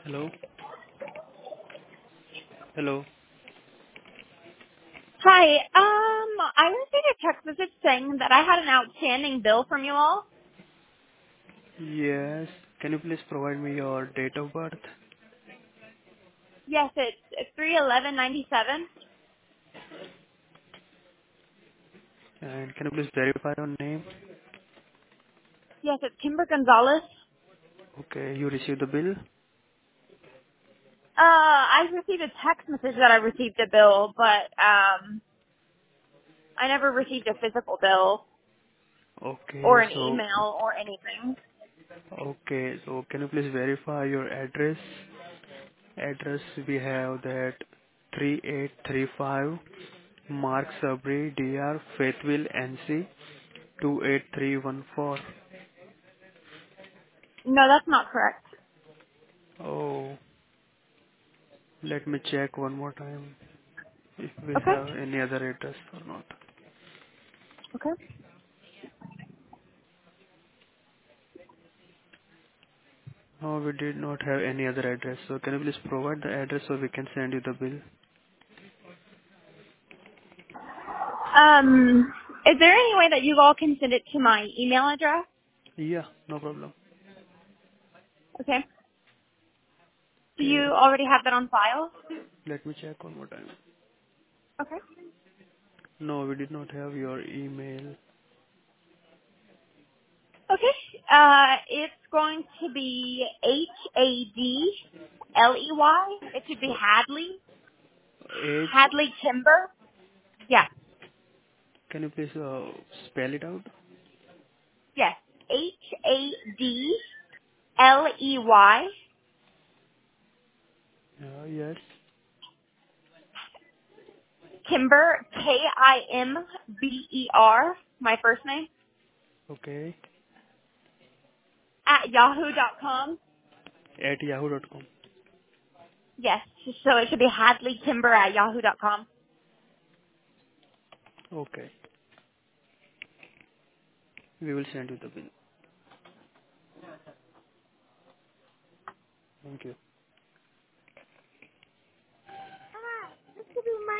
Hello? Hello? Hi. I received a text message saying that I had an outstanding bill from you all. Yes. Can you please provide me your date of birth? Yes, it's 31197. And can you please verify your name? Yes, it's Kimber Gonzalez. Okay, you received the bill? I received a text message that I received a bill, but I never received a physical bill or Okay, an email or anything. can you please verify your address? Address we have that 3835 Mark Sabri DR Fayetteville NC 28314. No, that's not correct. Oh, let me check one more time if we Okay. have any other address or not. Okay. No, we did not have any other address. So can you please provide the address so we can send you the bill? Is there any way that you all can send it to my email address? Yeah, no problem. Okay. Do Okay, you already have that on file? let me check one more time. Okay. No, we did not have your email. Okay. It's going to be Hadley. It should be Hadley. H, Hadley Timber. Yeah. can you please spell it out? Yes. Hadley. Yes. Kimber. Kimber. My first name. Okay. At yahoo.com. At yahoo.com. Yes. So it should be Hadley Timber at yahoo.com. Okay. We will send you the bill. Thank you.